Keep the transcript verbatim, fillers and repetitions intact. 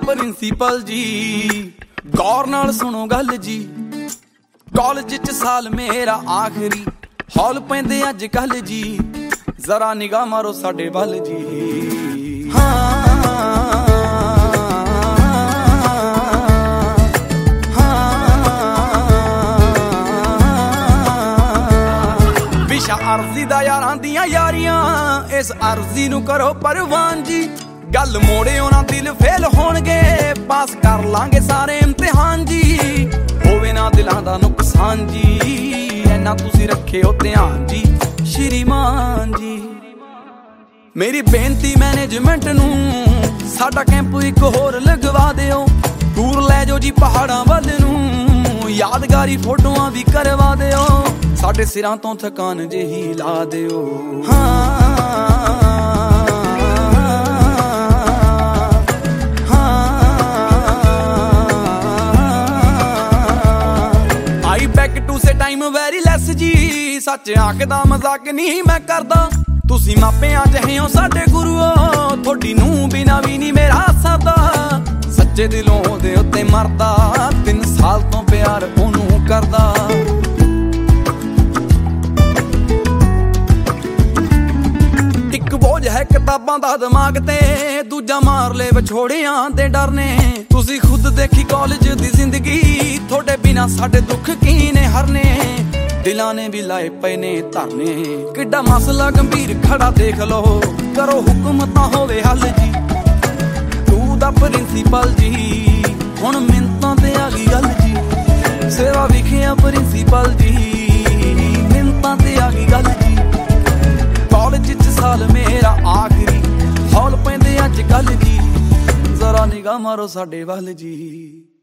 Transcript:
Principal ਜੀ ਗੌਰ ਨਾਲ ਸੁਣੋ ਗੱਲ ਜੀ। ਕਾਲਜ ਚ ਸਾਲ ਮੇਰਾ ਆਖਰੀ, ਹੌਲ ਪੈਂਦੇ ਅੱਜ ਕੱਲ ਜੀ। ਜ਼ਰਾ ਨਿਗਾਹ ਮਾਰੋ ਸਾਡੇ ਵੱਲ ਜੀ। ਹਾਂ ਵਿਸ਼ਾ ਅਰਜ਼ੀ ਦਾ ਯਾਰਾਂ ਦੀਆਂ ਯਾਰੀਆਂ, ਇਸ ਅਰਜ਼ੀ ਨੂੰ ਕਰੋ ਪ੍ਰਵਾਨ ਜੀ। ਗੱਲ ਮੋੜੇ ਉਹਨਾਂ ਦਿਲ ਫੇਲ ਹੋਣਗੇ, ਪਾਸ ਕਰ ਲਾਂਗੇ ਸਾਰੇ ਇਮਤਿਹਾਨ ਜੀ। ਹੋਵੇ ਨਾ ਦਿਲਾਂ ਦਾ ਨੁਕਸਾਨ ਜੀ, ਐਨਾ ਤੁਸੀਂ ਰੱਖਿਓ ਧਿਆਨ ਜੀ। ਸ਼੍ਰੀਮਾਨ ਜੀ ਮੇਰੀ ਬੇਨਤੀ ਮੈਨੇਜਮੈਂਟ ਨੂੰ, ਸਾਡਾ ਕੈਂਪ ਇੱਕ ਹੋਰ ਲਗਵਾ ਦਿਓ। ਟੂਰ ਲੈ ਜਾਓ ਜੀ ਪਹਾੜਾਂ ਵੱਲ ਨੂੰ, ਯਾਦਗਾਰੀ ਫੋਟੋਆਂ ਵੀ ਕਰਵਾ ਦਿਓ। ਸਾਡੇ ਸਿਰਾਂ ਤੋਂ ਥਕਾਨ ਜਿਹੀ ਲਾ ਦਿਓ। ਹਾਂ ਟਾਈਮ ਵੈਰੀ ਲੈਸ ਜੀ, ਸੱਚ ਆਖਦਾ ਮਜ਼ਾਕ ਨਹੀਂ ਮੈਂ ਕਰਦਾ। ਤੁਸੀਂ ਮਾਪਿਆਂ ਜਿਹੇ ਹੋ ਸਾਡੇ ਗੁਰੂਓ, ਤੁਹਾਡੀ ਨੂੰ ਬਿਨਾ ਵੀ ਨਹੀਂ ਮੇਰਾ ਸਰਦਾ। ਸੱਚੇ ਦਿਲੋਂ ਉਹਦੇ ਉੱਤੇ ਮਰਦਾ, ਤਿੰਨ ਸਾਲ ਤੋਂ ਪਿਆਰ ਉਹਨੂੰ ਕਰਦਾ। ਇੱਕ ਬੋਝ ਹੈ ਕਿਤਾਬਾਂ ਦਾ ਦਿਮਾਗ ਤੇ, ਦੂਜਾ ਮਾਰ ਲੈ ਵਿਛੋੜਿਆਂ ਦੇ ਡਰ ਨੇ। ਤੁਸੀਂ ਖੁਦ ਦੇਖੀ ਕਾਲਜ ਦੀ ਜ਼ਿੰਦਗੀ, ਤੁਹਾਡੇ ਬਿਨਾ ਸਾਡੇ ਦੁੱਖ ਕੀ ਨੇ ਹਰਨੇ। ਦਿਲਾਂ ਨੇ ਵੀ ਲਾਏ ਪਏ ਨੇ ਧਰਨੇ, ਕਿੱਡਾ ਮਸਲਾ ਗੰਭੀਰ ਖੜਾ ਦੇਖ ਲਓ। ਕਰੋ ਹੁਕਮ ਤਾਂ ਹੋਵੇ ਹੱਲ ਜੀ। ਤੂੰ ਦਾ ਪ੍ਰਿੰਸੀਪਲ ਜੀ, ਹੁਣ ਮਿੰਤਾਂ ਤੇ ਆ ਗਈ ਗੱਲ ਜੀ। ਸੇਵਾ ਵਿਖਿਆ ਪ੍ਰਿੰਸੀਪਲ ਜੀ, ਮਿੰਤਾਂ ਤੇ ਆ ਗਈ ਗੱਲ ਜੀ। ਕਾਲਜ ਚ ਸਾਲ ਮੇਰਾ ਆਖਰੀ, ਹੌਲ ਪੈਂਦੇ ਅੱਜ ਕੱਲ ਜੀ। ਜ਼ਰਾ ਨਿਗਾਹ ਮਾਰੋ ਸਾਡੇ ਵੱਲ ਜੀ।